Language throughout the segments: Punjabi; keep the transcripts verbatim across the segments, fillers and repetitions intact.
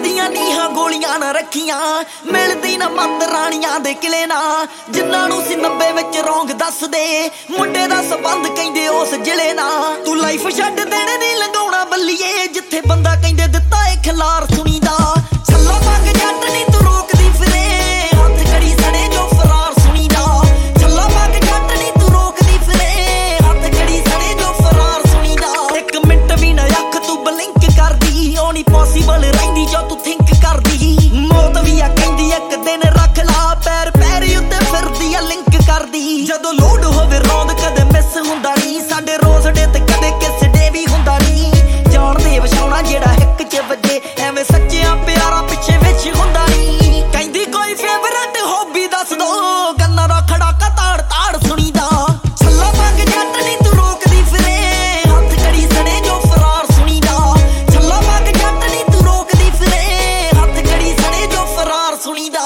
ਦੀਆਂ ਨੀਹਾਂ ਗੋਲੀਆਂ ਨਾ ਰੱਖੀਆਂ, ਮਿਲਦੀ ਨਾ ਮੱਤ ਰਾਣੀਆਂ ਦੇ ਕਿਲੇ ਨਾ, ਜਿਨ੍ਹਾਂ ਨੂੰ ਸੀ ਨੱਬੇ ਵਿੱਚ ਰੌਂਗ ਦੱਸਦੇ, ਮੁੰਡੇ ਦਾ ਸਬੰਧ ਕਹਿੰਦੇ ਉਸ ਜ਼ਿਲ੍ਹੇ ਨਾ। ਤੂੰ ਲਾਈਫ ਛੱਡ ਦੇਣੇ ਨਹੀਂ ਲੰਘਾਉਣਾ ਬੱਲੀਏ, ਜਿੱਥੇ ਬੰਦਾ ਕਹਿੰਦੇ ਦਿੱਤਾ ਏ ਖਿਲਾਰ ਸੁਣੀਦਾ। ਛੱਲਾ ਮੰਗ ਜੱਟ ਨਹੀਂ ਤੂੰ ਰੋਕਦੀ ਫਿਰੇ, ਹੱਥ ਕੜੀ ਸੜੇ ਜੋ ਫਰਾਰ ਸੁਣੀਦਾ। ਛੱਲਾ ਮੰਗ ਜੱਟ ਨਹੀਂ ਤੂੰ ਰੋਕਦੀ ਫਿਰੇ, ਹੱਥ ਕੜੀ ਸੜੇ ਜੋ ਫਰਾਰ ਸੁਣੀਦਾ। ਇੱਕ ਮਿੰਟ ਵੀ ਨਾ ਅੱਖ ਤੂੰ ਬਲਿੰਕ ਕਰਦੀ, ਉਹ ਨਹੀਂ ਪੋਸੀਬਲ ਰਹਿੰਦੀ ਜੋ ਤੂੰ ਥਿੰਕ ਕਰਦੀ। ਮੌਤ ਵੀ ਆ ਕਹਿੰਦੀ ਇੱਕ ਦਿਨ ਰੱਖ ਲਾ, ਪੈਰ ਪੈਰ ਉੱਤੇ ਫਿਰਦੀ ਆ ਲਿੰਕ ਕਰਦੀ। ਜਦੋਂ ਲੋਡ ਹੋਵੇ ਰੌਂਦ ਕਦੇ ਮਿਸ ਹੁੰਦਾ ਨਹੀਂ, ਸਾਡੇ ਰੋਜ਼ ਡੇ ਤੇ ਕਦੇ ਕਿਸ ਡੇ ਵੀ ਹੁੰਦਾ ਨਹੀਂ। ਜਾਣ ਦੇ ਵਛਾਉਣਾ ਜਿਹੜਾ ਹਿੱਕ ਚ ਵੱਜੇ, ਐਵੇਂ ਸੱਚਿਆਂ ਪਿਆਰਾਂ ਪਿੱਛੇ ਵਿੱਚ ਹੁੰਦਾ ਨਹੀਂ। ਕਹਿੰਦੀ ਕੋਈ ਫੇਵਰਟ ਹੌਬੀ ਦੱਸ ਦੋ, ਗੰਨਾ ਦਾ ਖੜਾਕਾ ਤਾੜ ਤਾੜ ਸੁਣੀਦਾ। ਛੱਲਾ ਮੰਗ ਜੱਟ ਨਹੀਂ ਤੂੰ ਰੋਕਦੀ ਫਿਰੇ, ਹੱਥ ਕੜੀ ਸੜੇ ਜੋ ਫਰਾਰ ਸੁਣੀਦਾ। ਛੱਲਾ ਮੰਗ ਜੱਟ ਨਹੀਂ ਤੂੰ ਰੋਕਦੀ ਫਿਰੇ, ਹੱਥ ਕੜੀ ਸੜੇ ਜੋ ਫਰਾਰ ਸੁਣੀਦਾ।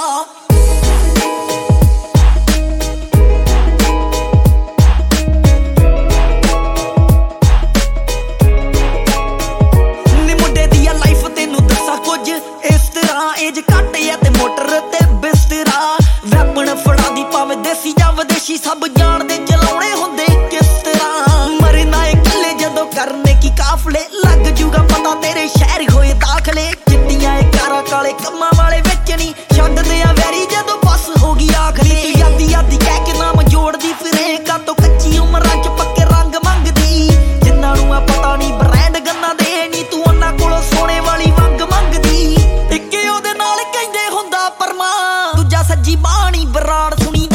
ਏਜ ਘੱਟ ਆ ਤੇ ਮੋਟਰ ਤੇ ਬਿਸਤਰਾ, ਵੈਪਨ ਫੜਾ ਦੀ ਭਾਵੇਂ ਦੇਸੀ ਜਾਂ ਵਿਦੇਸ਼ੀ, ਸਭ ਜਾਣਦੇ ਚਲਾਉਣੇ ਹੁੰਦੇ ਕਿਸ ਤਰ੍ਹਾਂ। ਮਰਨਾ ਏ ਇਕੱਲੇ ਜਦੋਂ ਕਰਨੇ ਕੀ ਕਾਫਲੇ, ਲੱਗ ਜੂਗਾ ਪਤਾ ਤੇਰੇ ਸ਼ਹਿਰ ਹੋਏ ਦਾਖਲੇ। ਚਿੱਟੀਆਂ ਏ ਕਾਰਾਂ ਕਾਲੇ ਕੰਮਾਂ ਵਾਲੇ ਵਿੱਚ ਨਹੀਂ, ਛੱਡਦੇ ਆ ਵੈਰੀ ਜਦੋਂ ਬੱਸ ਹੋ ਗਈ ਆਖਰੀ। ਤੂੰ ਯਾਦੀ ਯਾਦੀ ਕਹਿ ਕੇ ਨਾਮ ਜੋੜਦੀ ਫਿਰੇ, ਕਾਤੋਂ ਕੱਚੀ ਉਮਰਾਂ ਚ ਪੱਕੇ ਰੰਗ ਮੰਗਦੀ। ਜਿਨ੍ਹਾਂ ਨੂੰ ਆ ਪਤਾ ਨਹੀਂ ਬ੍ਰਾਂਡ ਗੰਨਾ ਦੇ, ਨੀ ਤੂੰ ਉਹਨਾਂ ਕੋਲੋਂ ਸੋਨੇ ਵਾਲੀ ਵੰਗ ਮੰਗਦੀ। ਇੱਕੇ ਉਹਦੇ ਨਾਲ ਕਹਿੰਦੇ ਹੁੰਦਾ ਪਰਮਾ, ਦੂਜਾ ਸੱਜੀ ਬਾਣੀ ਬਰਾੜ ਸੁਣੀ